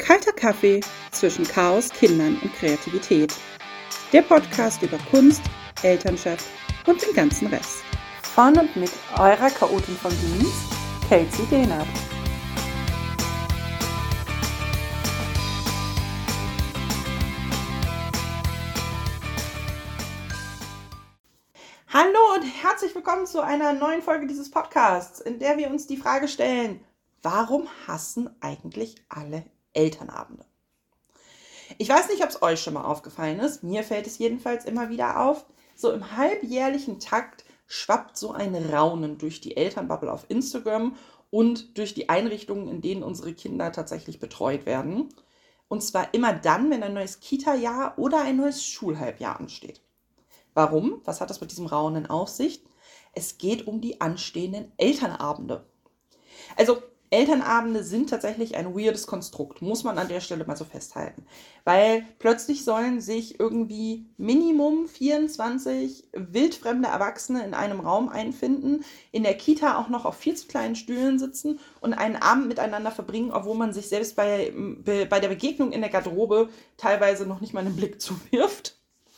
Kalter Kaffee zwischen Chaos, Kindern und Kreativität. Der Podcast über Kunst, Elternschaft und den ganzen Rest. Von und mit eurer Chaotin von Dienst, Kelsey Dehnert. Hallo und herzlich willkommen zu einer neuen Folge dieses Podcasts, in der wir uns die Frage stellen, warum hassen eigentlich alle Elternabende? Ich weiß nicht, ob es euch schon mal aufgefallen ist, mir fällt es jedenfalls immer wieder auf, so im halbjährlichen Takt schwappt so ein Raunen durch die Elternbubble auf Instagram und durch die Einrichtungen, in denen unsere Kinder tatsächlich betreut werden. Und zwar immer dann, wenn ein neues Kita-Jahr oder ein neues Schulhalbjahr ansteht. Warum? Was hat das mit diesem Raunen auf sich? Es geht um die anstehenden Elternabende. Also Elternabende sind tatsächlich ein weirdes Konstrukt, muss man an der Stelle mal so festhalten. Weil plötzlich sollen sich irgendwie Minimum 24 wildfremde Erwachsene in einem Raum einfinden, in der Kita auch noch auf viel zu kleinen Stühlen sitzen und einen Abend miteinander verbringen, obwohl man sich selbst bei der Begegnung in der Garderobe teilweise noch nicht mal einen Blick zuwirft.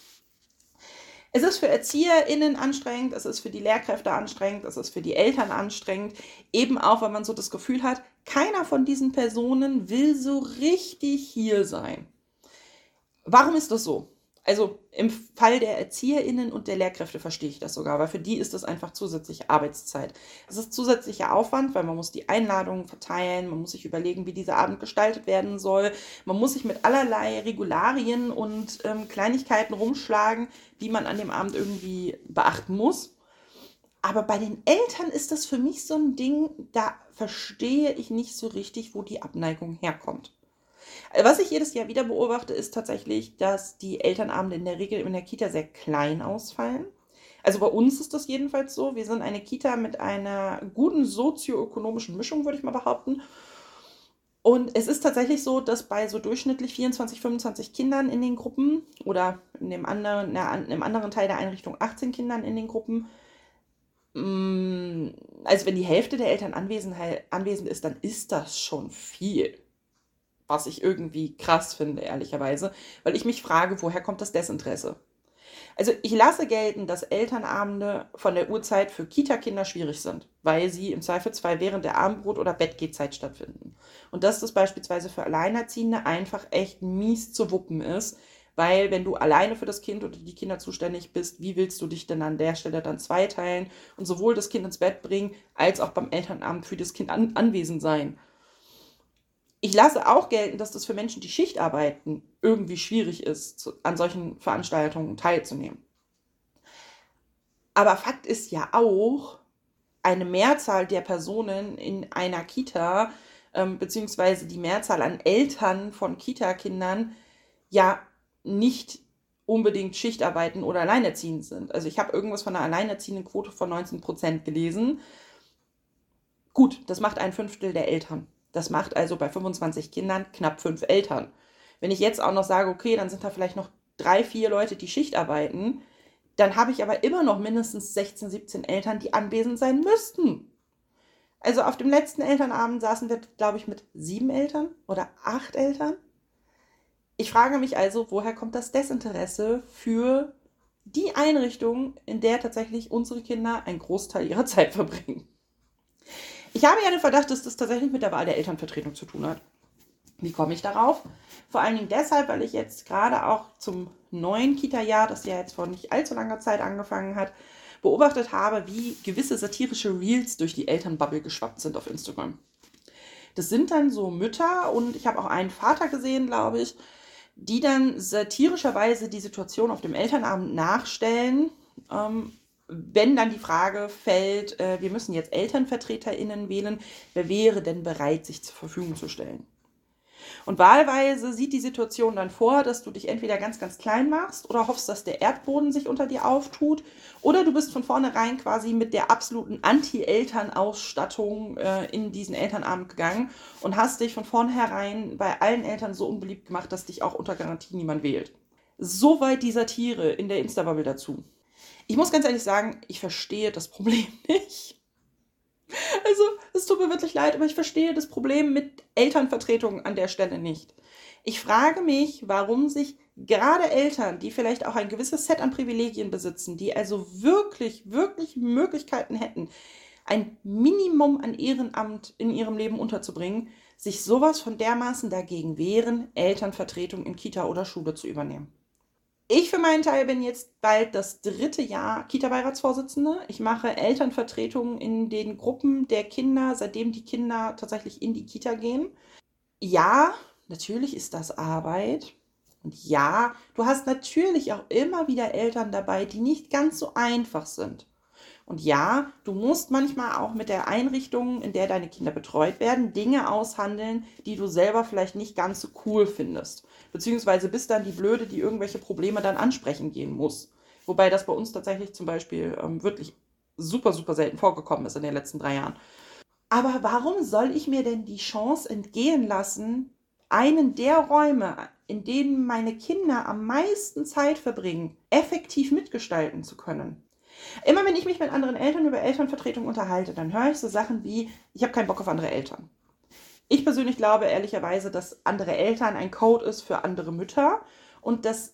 Es ist für ErzieherInnen anstrengend, es ist für die Lehrkräfte anstrengend, es ist für die Eltern anstrengend, eben auch, weil man so das Gefühl hat, keiner von diesen Personen will so richtig hier sein. Warum ist das so? Also im Fall der ErzieherInnen und der Lehrkräfte verstehe ich das sogar, weil für die ist das einfach zusätzliche Arbeitszeit. Es ist zusätzlicher Aufwand, weil man muss die Einladungen verteilen, man muss sich überlegen, wie dieser Abend gestaltet werden soll, man muss sich mit allerlei Regularien und Kleinigkeiten rumschlagen, die man an dem Abend irgendwie beachten muss. Aber bei den Eltern ist das für mich so ein Ding, da verstehe ich nicht so richtig, wo die Abneigung herkommt. Was ich jedes Jahr wieder beobachte, ist tatsächlich, dass die Elternabende in der Regel in der Kita sehr klein ausfallen. Also bei uns ist das jedenfalls so. Wir sind eine Kita mit einer guten sozioökonomischen Mischung, würde ich mal behaupten. Und es ist tatsächlich so, dass bei so durchschnittlich 24, 25 Kindern in den Gruppen oder in dem anderen Teil der Einrichtung 18 Kindern in den Gruppen, also wenn die Hälfte der Eltern anwesend ist, dann ist das schon viel. Was ich irgendwie krass finde, ehrlicherweise, weil ich mich frage, woher kommt das Desinteresse? Also ich lasse gelten, dass Elternabende von der Uhrzeit für Kita-Kinder schwierig sind, weil sie im Zweifelsfall während der Abendbrot- oder Bettgehzeit stattfinden. Und dass das beispielsweise für Alleinerziehende einfach echt mies zu wuppen ist, weil wenn du alleine für das Kind oder die Kinder zuständig bist, wie willst du dich denn an der Stelle dann zweiteilen und sowohl das Kind ins Bett bringen, als auch beim Elternabend für das Kind anwesend sein? Ich lasse auch gelten, dass das für Menschen, die Schicht arbeiten, irgendwie schwierig ist, an solchen Veranstaltungen teilzunehmen. Aber Fakt ist ja auch, eine Mehrzahl der Personen in einer Kita, beziehungsweise die Mehrzahl an Eltern von Kita-Kindern, ja nicht unbedingt Schicht arbeiten oder alleinerziehend sind. Also ich habe irgendwas von einer alleinerziehenden Quote von 19% gelesen. Gut, das macht 1/5 der Eltern. Das macht also bei 25 Kindern knapp 5 Eltern. Wenn ich jetzt auch noch sage, okay, dann sind da vielleicht noch 3, 4 Leute, die Schicht arbeiten, dann habe ich aber immer noch mindestens 16, 17 Eltern, die anwesend sein müssten. Also auf dem letzten Elternabend saßen wir, glaube ich, mit 7 Eltern oder 8 Eltern. Ich frage mich also, woher kommt das Desinteresse für die Einrichtung, in der tatsächlich unsere Kinder einen Großteil ihrer Zeit verbringen? Ich habe ja den Verdacht, dass das tatsächlich mit der Wahl der Elternvertretung zu tun hat. Wie komme ich darauf? Vor allen Dingen deshalb, weil ich jetzt gerade auch zum neuen Kita-Jahr, das ja jetzt vor nicht allzu langer Zeit angefangen hat, beobachtet habe, wie gewisse satirische Reels durch die Elternbubble geschwappt sind auf Instagram. Das sind dann so Mütter und ich habe auch einen Vater gesehen, glaube ich, die dann satirischerweise die Situation auf dem Elternabend nachstellen, wenn dann die Frage fällt, wir müssen jetzt ElternvertreterInnen wählen, wer wäre denn bereit, sich zur Verfügung zu stellen? Und wahlweise sieht die Situation dann vor, dass du dich entweder ganz, ganz klein machst oder hoffst, dass der Erdboden sich unter dir auftut, oder du bist von vornherein quasi mit der absoluten Anti-Eltern-Ausstattung in diesen Elternabend gegangen und hast dich von vornherein bei allen Eltern so unbeliebt gemacht, dass dich auch unter Garantie niemand wählt. Soweit die Satire in der Insta-Bubble dazu. Ich muss ganz ehrlich sagen, ich verstehe das Problem nicht. Also, es tut mir wirklich leid, aber ich verstehe das Problem mit Elternvertretungen an der Stelle nicht. Ich frage mich, warum sich gerade Eltern, die vielleicht auch ein gewisses Set an Privilegien besitzen, die also wirklich, wirklich Möglichkeiten hätten, ein Minimum an Ehrenamt in ihrem Leben unterzubringen, sich sowas von dermaßen dagegen wehren, Elternvertretung in Kita oder Schule zu übernehmen. Ich für meinen Teil bin jetzt bald das 3. Jahr Kita-Beiratsvorsitzende. Ich mache Elternvertretungen in den Gruppen der Kinder, seitdem die Kinder tatsächlich in die Kita gehen. Ja, natürlich ist das Arbeit. Und ja, du hast natürlich auch immer wieder Eltern dabei, die nicht ganz so einfach sind. Und ja, du musst manchmal auch mit der Einrichtung, in der deine Kinder betreut werden, Dinge aushandeln, die du selber vielleicht nicht ganz so cool findest. Beziehungsweise bist dann die Blöde, die irgendwelche Probleme dann ansprechen gehen muss. Wobei das bei uns tatsächlich zum Beispiel wirklich super, super selten vorgekommen ist in den letzten 3 Jahren. Aber warum soll ich mir denn die Chance entgehen lassen, einen der Räume, in denen meine Kinder am meisten Zeit verbringen, effektiv mitgestalten zu können? Immer wenn ich mich mit anderen Eltern über Elternvertretung unterhalte, dann höre ich so Sachen wie, ich habe keinen Bock auf andere Eltern. Ich persönlich glaube ehrlicherweise, dass andere Eltern ein Code ist für andere Mütter und dass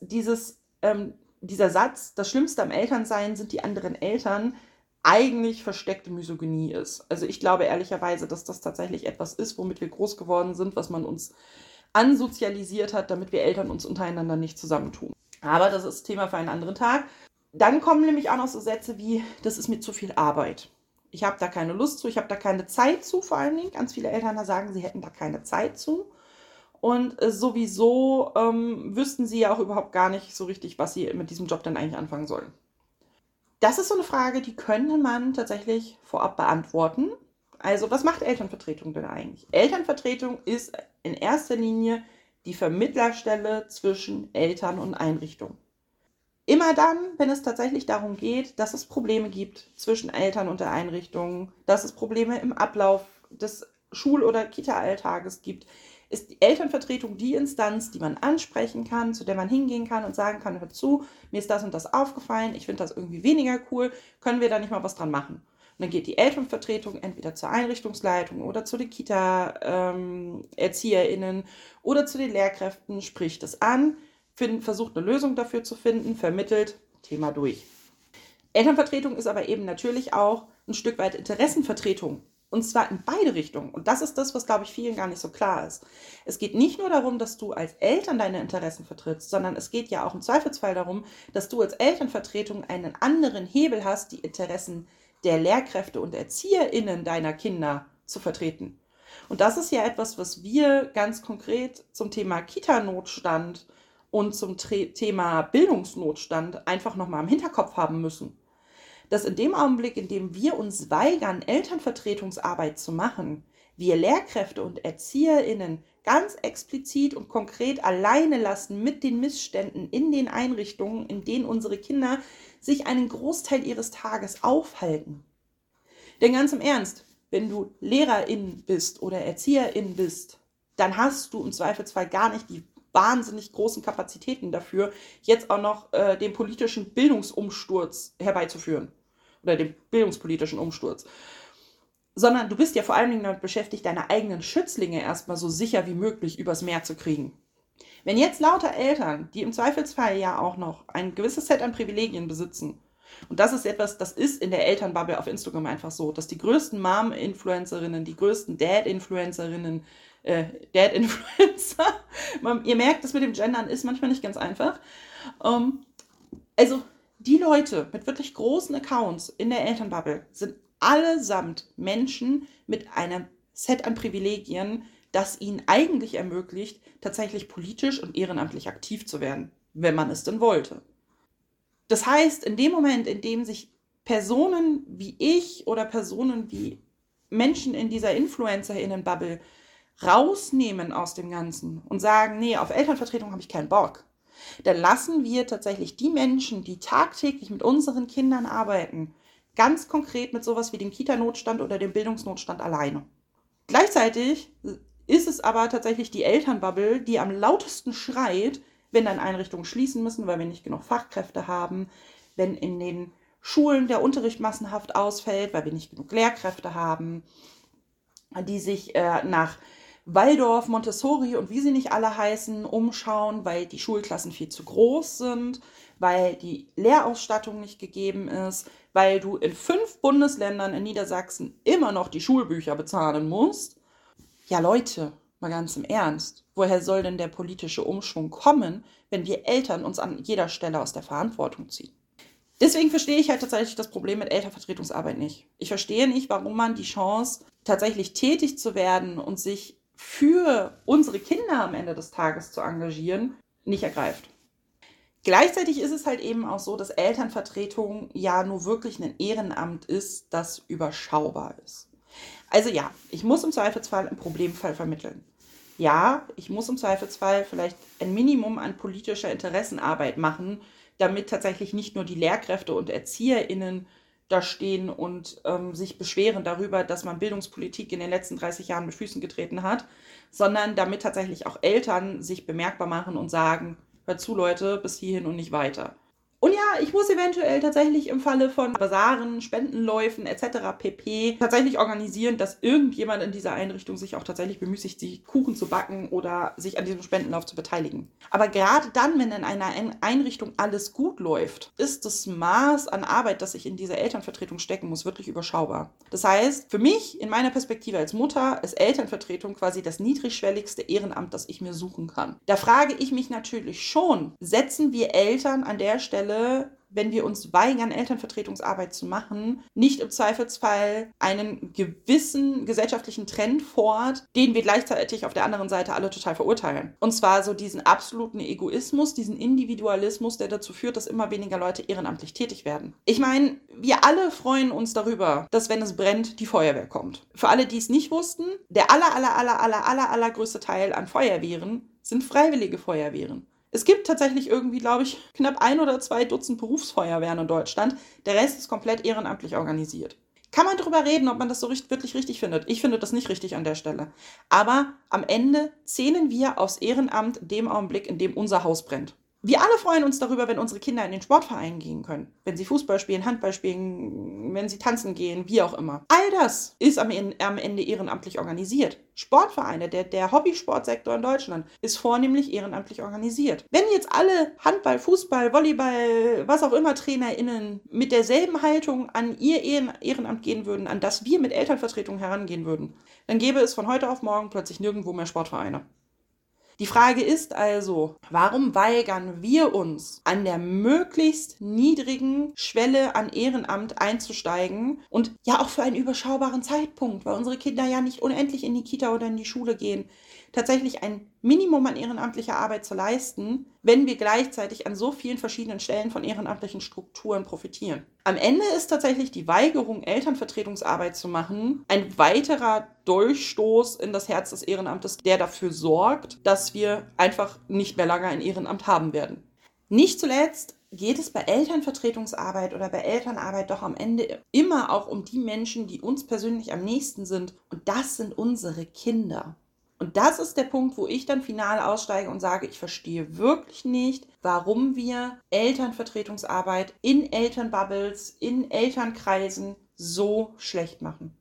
dieser Satz, das Schlimmste am Elternsein sind die anderen Eltern, eigentlich versteckte Misogynie ist. Also ich glaube ehrlicherweise, dass das tatsächlich etwas ist, womit wir groß geworden sind, was man uns ansozialisiert hat, damit wir Eltern uns untereinander nicht zusammentun. Aber das ist Thema für einen anderen Tag. Dann kommen nämlich auch noch so Sätze wie, das ist mir zu viel Arbeit. Ich habe da keine Lust zu, ich habe da keine Zeit zu, vor allen Dingen. Ganz viele Eltern da sagen, sie hätten da keine Zeit zu. Und sowieso wüssten sie ja auch überhaupt gar nicht so richtig, was sie mit diesem Job denn eigentlich anfangen sollen. Das ist so eine Frage, die könnte man tatsächlich vorab beantworten. Also, was macht Elternvertretung denn eigentlich? Elternvertretung ist in erster Linie die Vermittlerstelle zwischen Eltern und Einrichtungen. Immer dann, wenn es tatsächlich darum geht, dass es Probleme gibt zwischen Eltern und der Einrichtung, dass es Probleme im Ablauf des Schul- oder Kita-Alltages gibt, ist die Elternvertretung die Instanz, die man ansprechen kann, zu der man hingehen kann und sagen kann, hör zu, mir ist das und das aufgefallen, ich finde das irgendwie weniger cool, können wir da nicht mal was dran machen? Und dann geht die Elternvertretung entweder zur Einrichtungsleitung oder zu den Kita-ErzieherInnen oder zu den Lehrkräften, spricht es an, versucht eine Lösung dafür zu finden, vermittelt, Thema durch. Elternvertretung ist aber eben natürlich auch ein Stück weit Interessenvertretung. Und zwar in beide Richtungen. Und das ist das, was, glaube ich, vielen gar nicht so klar ist. Es geht nicht nur darum, dass du als Eltern deine Interessen vertrittst, sondern es geht ja auch im Zweifelsfall darum, dass du als Elternvertretung einen anderen Hebel hast, die Interessen der Lehrkräfte und ErzieherInnen deiner Kinder zu vertreten. Und das ist ja etwas, was wir ganz konkret zum Thema Kita-Notstand und zum Thema Bildungsnotstand einfach nochmal im Hinterkopf haben müssen. Dass in dem Augenblick, in dem wir uns weigern, Elternvertretungsarbeit zu machen, wir Lehrkräfte und ErzieherInnen ganz explizit und konkret alleine lassen mit den Missständen in den Einrichtungen, in denen unsere Kinder sich einen Großteil ihres Tages aufhalten. Denn ganz im Ernst, wenn du Lehrerin bist oder Erzieherin bist, dann hast du im Zweifelsfall gar nicht die wahnsinnig großen Kapazitäten dafür, jetzt auch noch den politischen Bildungsumsturz herbeizuführen. Oder den bildungspolitischen Umsturz. Sondern du bist ja vor allen Dingen damit beschäftigt, deine eigenen Schützlinge erstmal so sicher wie möglich übers Meer zu kriegen. Wenn jetzt lauter Eltern, die im Zweifelsfall ja auch noch ein gewisses Set an Privilegien besitzen, und das ist etwas, das ist in der Elternbubble auf Instagram einfach so, dass die größten Mom-Influencerinnen, die größten Dad-Influencerinnen, Dad-Influencer, ihr merkt, das mit dem Gendern ist manchmal nicht ganz einfach. Also die Leute mit wirklich großen Accounts in der Elternbubble sind allesamt Menschen mit einem Set an Privilegien, das ihnen eigentlich ermöglicht, tatsächlich politisch und ehrenamtlich aktiv zu werden, wenn man es denn wollte. Das heißt, in dem Moment, in dem sich Personen wie ich oder Personen wie Menschen in dieser InfluencerInnen-Bubble rausnehmen aus dem Ganzen und sagen, nee, auf Elternvertretung habe ich keinen Bock, dann lassen wir tatsächlich die Menschen, die tagtäglich mit unseren Kindern arbeiten, ganz konkret mit sowas wie dem Kita-Notstand oder dem Bildungsnotstand alleine. Gleichzeitig ist es aber tatsächlich die Elternbubble, die am lautesten schreit, wenn dann Einrichtungen schließen müssen, weil wir nicht genug Fachkräfte haben, wenn in den Schulen der Unterricht massenhaft ausfällt, weil wir nicht genug Lehrkräfte haben, die sich nach Waldorf, Montessori und wie sie nicht alle heißen, umschauen, weil die Schulklassen viel zu groß sind, weil die Lehrausstattung nicht gegeben ist, weil du in 5 Bundesländern in Niedersachsen immer noch die Schulbücher bezahlen musst. Ja, Leute, mal ganz im Ernst, woher soll denn der politische Umschwung kommen, wenn wir Eltern uns an jeder Stelle aus der Verantwortung ziehen? Deswegen verstehe ich halt tatsächlich das Problem mit Elternvertretungsarbeit nicht. Ich verstehe nicht, warum man die Chance, tatsächlich tätig zu werden und sich für unsere Kinder am Ende des Tages zu engagieren, nicht ergreift. Gleichzeitig ist es halt eben auch so, dass Elternvertretung ja nur wirklich ein Ehrenamt ist, das überschaubar ist. Also ja, ich muss im Zweifelsfall im Problemfall vermitteln. Ja, ich muss im Zweifelsfall vielleicht ein Minimum an politischer Interessenarbeit machen, damit tatsächlich nicht nur die Lehrkräfte und ErzieherInnen da stehen und sich beschweren darüber, dass man Bildungspolitik in den letzten 30 Jahren mit Füßen getreten hat, sondern damit tatsächlich auch Eltern sich bemerkbar machen und sagen, hört zu, Leute, bis hierhin und nicht weiter. Und ja, ich muss eventuell tatsächlich im Falle von Basaren, Spendenläufen etc. pp. tatsächlich organisieren, dass irgendjemand in dieser Einrichtung sich auch tatsächlich bemüßigt, sich Kuchen zu backen oder sich an diesem Spendenlauf zu beteiligen. Aber gerade dann, wenn in einer Einrichtung alles gut läuft, ist das Maß an Arbeit, das ich in diese Elternvertretung stecken muss, wirklich überschaubar. Das heißt, für mich, in meiner Perspektive als Mutter, ist Elternvertretung quasi das niedrigschwelligste Ehrenamt, das ich mir suchen kann. Da frage ich mich natürlich schon, setzen wir Eltern an der Stelle, wenn wir uns weigern, Elternvertretungsarbeit zu machen, nicht im Zweifelsfall einen gewissen gesellschaftlichen Trend fort, den wir gleichzeitig auf der anderen Seite alle total verurteilen. Und zwar so diesen absoluten Egoismus, diesen Individualismus, der dazu führt, dass immer weniger Leute ehrenamtlich tätig werden. Ich meine, wir alle freuen uns darüber, dass, wenn es brennt, die Feuerwehr kommt. Für alle, die es nicht wussten, der allergrößte Teil an Feuerwehren sind freiwillige Feuerwehren. Es gibt tatsächlich irgendwie, glaube ich, knapp 1 oder 2 Dutzend Berufsfeuerwehren in Deutschland. Der Rest ist komplett ehrenamtlich organisiert. Kann man darüber reden, ob man das so wirklich richtig findet? Ich finde das nicht richtig an der Stelle. Aber am Ende zählen wir aufs Ehrenamt in dem Augenblick, in dem unser Haus brennt. Wir alle freuen uns darüber, wenn unsere Kinder in den Sportverein gehen können. Wenn sie Fußball spielen, Handball spielen, wenn sie tanzen gehen, wie auch immer. All das ist am Ende ehrenamtlich organisiert. Sportvereine, der Hobbysportsektor in Deutschland ist vornehmlich ehrenamtlich organisiert. Wenn jetzt alle Handball, Fußball, Volleyball, was auch immer TrainerInnen mit derselben Haltung an ihr Ehrenamt gehen würden, an das wir mit Elternvertretung herangehen würden, dann gäbe es von heute auf morgen plötzlich nirgendwo mehr Sportvereine. Die Frage ist also, warum weigern wir uns, an der möglichst niedrigen Schwelle an Ehrenamt einzusteigen und ja auch für einen überschaubaren Zeitpunkt, weil unsere Kinder ja nicht unendlich in die Kita oder in die Schule gehen, tatsächlich ein Minimum an ehrenamtlicher Arbeit zu leisten, wenn wir gleichzeitig an so vielen verschiedenen Stellen von ehrenamtlichen Strukturen profitieren. Am Ende ist tatsächlich die Weigerung, Elternvertretungsarbeit zu machen, ein weiterer Durchstoß in das Herz des Ehrenamtes, der dafür sorgt, dass wir einfach nicht mehr lange ein Ehrenamt haben werden. Nicht zuletzt geht es bei Elternvertretungsarbeit oder bei Elternarbeit doch am Ende immer auch um die Menschen, die uns persönlich am nächsten sind. Und das sind unsere Kinder. Und das ist der Punkt, wo ich dann final aussteige und sage, ich verstehe wirklich nicht, warum wir Elternvertretungsarbeit in Elternbubbles, in Elternkreisen so schlecht machen.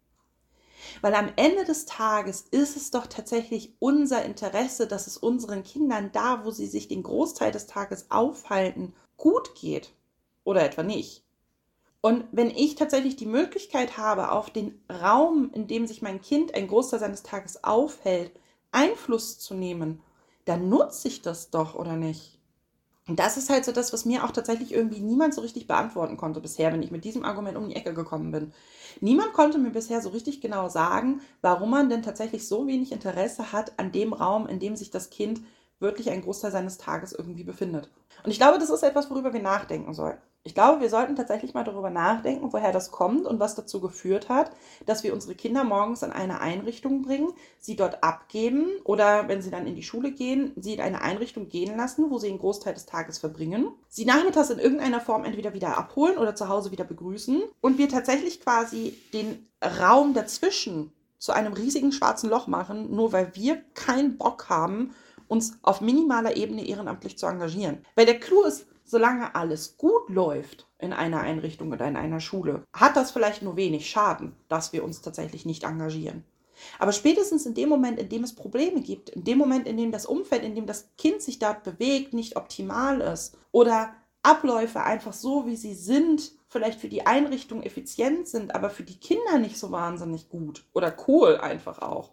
Weil am Ende des Tages ist es doch tatsächlich unser Interesse, dass es unseren Kindern da, wo sie sich den Großteil des Tages aufhalten, gut geht. Oder etwa nicht. Und wenn ich tatsächlich die Möglichkeit habe, auf den Raum, in dem sich mein Kind einen Großteil seines Tages aufhält, Einfluss zu nehmen, dann nutze ich das doch, oder nicht? Und das ist halt so das, was mir auch tatsächlich irgendwie niemand so richtig beantworten konnte bisher, wenn ich mit diesem Argument um die Ecke gekommen bin. Niemand konnte mir bisher so richtig genau sagen, warum man denn tatsächlich so wenig Interesse hat an dem Raum, in dem sich das Kind wirklich einen Großteil seines Tages irgendwie befindet. Und ich glaube, das ist etwas, worüber wir nachdenken sollten. Ich glaube, wir sollten tatsächlich mal darüber nachdenken, woher das kommt und was dazu geführt hat, dass wir unsere Kinder morgens in eine Einrichtung bringen, sie dort abgeben oder, wenn sie dann in die Schule gehen, sie in eine Einrichtung gehen lassen, wo sie einen Großteil des Tages verbringen, sie nachmittags in irgendeiner Form entweder wieder abholen oder zu Hause wieder begrüßen und wir tatsächlich quasi den Raum dazwischen zu einem riesigen schwarzen Loch machen, nur weil wir keinen Bock haben, uns auf minimaler Ebene ehrenamtlich zu engagieren. Weil der Clou ist, solange alles gut läuft in einer Einrichtung oder in einer Schule, hat das vielleicht nur wenig Schaden, dass wir uns tatsächlich nicht engagieren. Aber spätestens in dem Moment, in dem es Probleme gibt, in dem Moment, in dem das Umfeld, in dem das Kind sich dort bewegt, nicht optimal ist oder Abläufe einfach so, wie sie sind, vielleicht für die Einrichtung effizient sind, aber für die Kinder nicht so wahnsinnig gut oder cool einfach auch.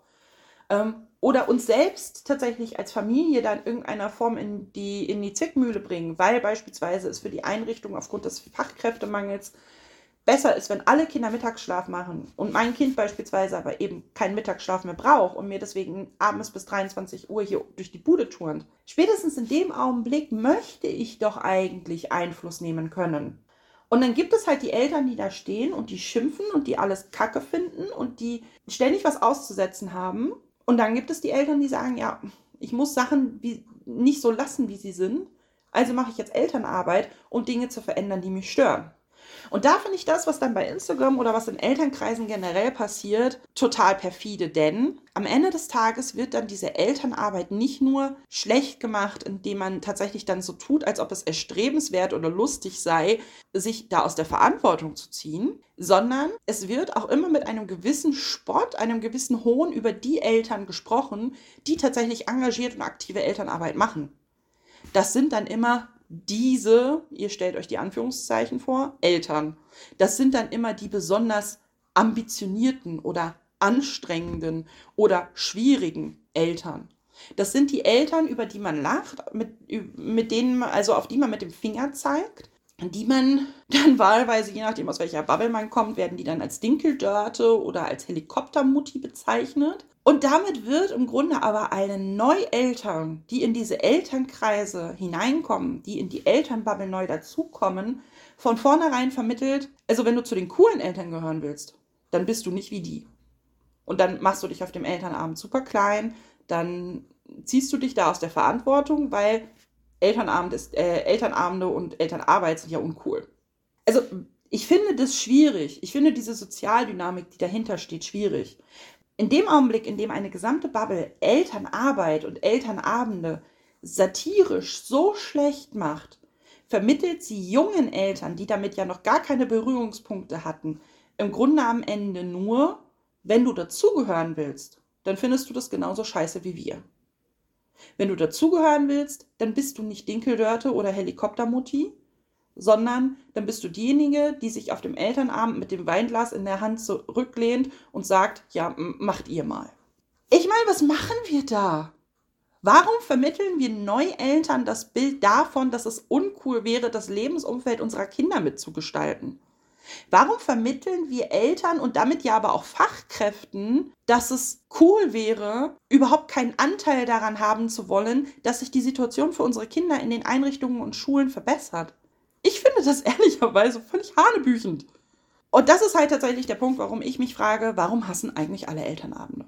Oder uns selbst tatsächlich als Familie da in irgendeiner Form in die Zwickmühle bringen, weil beispielsweise es für die Einrichtung aufgrund des Fachkräftemangels besser ist, wenn alle Kinder Mittagsschlaf machen und mein Kind beispielsweise aber eben keinen Mittagsschlaf mehr braucht und mir deswegen abends bis 23 Uhr hier durch die Bude turnt. Spätestens in dem Augenblick möchte ich doch eigentlich Einfluss nehmen können. Und dann gibt es halt die Eltern, die da stehen und die schimpfen und die alles Kacke finden und die ständig was auszusetzen haben. Und dann gibt es die Eltern, die sagen, ja, ich muss Sachen nicht so lassen, wie sie sind. Also mache ich jetzt Elternarbeit, um Dinge zu verändern, die mich stören. Und da finde ich das, was dann bei Instagram oder was in Elternkreisen generell passiert, total perfide. Denn am Ende des Tages wird dann diese Elternarbeit nicht nur schlecht gemacht, indem man tatsächlich dann so tut, als ob es erstrebenswert oder lustig sei, sich da aus der Verantwortung zu ziehen, sondern es wird auch immer mit einem gewissen Spott, einem gewissen Hohn über die Eltern gesprochen, die tatsächlich engagiert und aktive Elternarbeit machen. Das sind dann immer diese, ihr stellt euch die Anführungszeichen vor, Eltern. Das sind dann immer die besonders ambitionierten oder anstrengenden oder schwierigen Eltern. Das sind die Eltern, über die man lacht, mit denen, also auf die man mit dem Finger zeigt, die man dann wahlweise, je nachdem aus welcher Bubble man kommt, werden die dann als Dinkeldörte oder als Helikoptermutti bezeichnet. Und damit wird im Grunde aber allen Neueltern, die in diese Elternkreise hineinkommen, die in die Elternbubble neu dazukommen, von vornherein vermittelt, also wenn du zu den coolen Eltern gehören willst, dann bist du nicht wie die. Und dann machst du dich auf dem Elternabend super klein, dann ziehst du dich da aus der Verantwortung, weil Elternabende und Elternarbeit sind ja uncool. Also ich finde das schwierig. Ich finde diese Sozialdynamik, die dahinter steht, schwierig. In dem Augenblick, in dem eine gesamte Bubble Elternarbeit und Elternabende satirisch so schlecht macht, vermittelt sie jungen Eltern, die damit ja noch gar keine Berührungspunkte hatten, im Grunde am Ende nur, wenn du dazugehören willst, dann findest du das genauso scheiße wie wir. Wenn du dazugehören willst, dann bist du nicht Dinkeldörte oder Helikoptermutti, sondern dann bist du diejenige, die sich auf dem Elternabend mit dem Weinglas in der Hand zurücklehnt und sagt, ja, macht ihr mal. Ich meine, was machen wir da? Warum vermitteln wir Neueltern das Bild davon, dass es uncool wäre, das Lebensumfeld unserer Kinder mitzugestalten? Warum vermitteln wir Eltern und damit ja aber auch Fachkräften, dass es cool wäre, überhaupt keinen Anteil daran haben zu wollen, dass sich die Situation für unsere Kinder in den Einrichtungen und Schulen verbessert? Ich finde das ehrlicherweise völlig hanebüchend. Und das ist halt tatsächlich der Punkt, warum ich mich frage, warum hassen eigentlich alle Elternabende?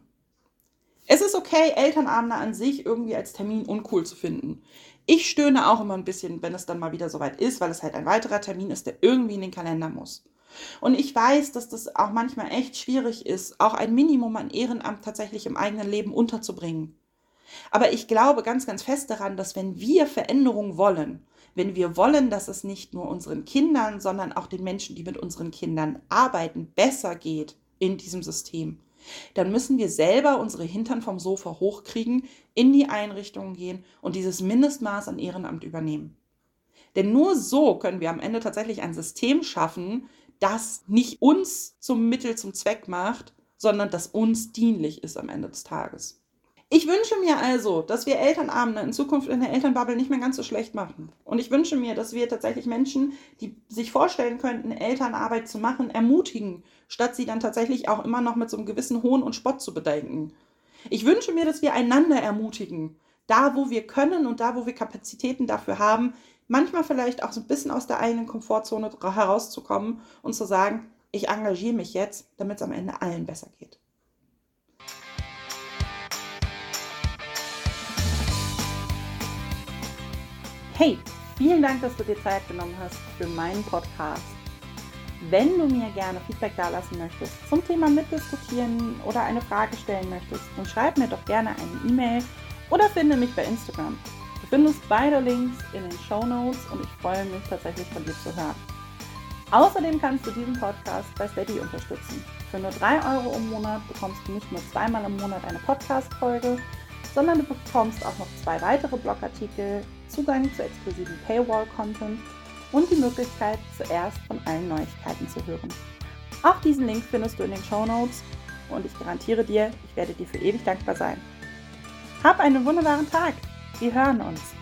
Es ist okay, Elternabende an sich irgendwie als Termin uncool zu finden. Ich stöhne auch immer ein bisschen, wenn es dann mal wieder soweit ist, weil es halt ein weiterer Termin ist, der irgendwie in den Kalender muss. Und ich weiß, dass das auch manchmal echt schwierig ist, auch ein Minimum an Ehrenamt tatsächlich im eigenen Leben unterzubringen. Aber ich glaube ganz, ganz fest daran, dass wenn wir Veränderung wollen, wenn wir wollen, dass es nicht nur unseren Kindern, sondern auch den Menschen, die mit unseren Kindern arbeiten, besser geht in diesem System, dann müssen wir selber unsere Hintern vom Sofa hochkriegen, in die Einrichtungen gehen und dieses Mindestmaß an Ehrenamt übernehmen. Denn nur so können wir am Ende tatsächlich ein System schaffen, das nicht uns zum Mittel zum Zweck macht, sondern das uns dienlich ist am Ende des Tages. Ich wünsche mir also, dass wir Elternabende in Zukunft in der Elternbubble nicht mehr ganz so schlecht machen. Und ich wünsche mir, dass wir tatsächlich Menschen, die sich vorstellen könnten, Elternarbeit zu machen, ermutigen, statt sie dann tatsächlich auch immer noch mit so einem gewissen Hohn und Spott zu bedenken. Ich wünsche mir, dass wir einander ermutigen, da wo wir können und da wo wir Kapazitäten dafür haben, manchmal vielleicht auch so ein bisschen aus der eigenen Komfortzone herauszukommen und zu sagen, ich engagiere mich jetzt, damit es am Ende allen besser geht. Hey, vielen Dank, dass du dir Zeit genommen hast für meinen Podcast. Wenn du mir gerne Feedback dalassen möchtest zum Thema mitdiskutieren oder eine Frage stellen möchtest, dann schreib mir doch gerne eine E-Mail oder finde mich bei Instagram. Du findest beide Links in den Shownotes und ich freue mich tatsächlich von dir zu hören. Außerdem kannst du diesen Podcast bei Steady unterstützen. Für nur 3 € im Monat bekommst du nicht nur zweimal im Monat eine Podcast-Folge, sondern du bekommst auch noch 2 weitere Blogartikel, Zugang zu exklusiven Paywall-Content und die Möglichkeit, zuerst von allen Neuigkeiten zu hören. Auch diesen Link findest du in den Shownotes und ich garantiere dir, ich werde dir für ewig dankbar sein. Hab einen wunderbaren Tag. Wir hören uns.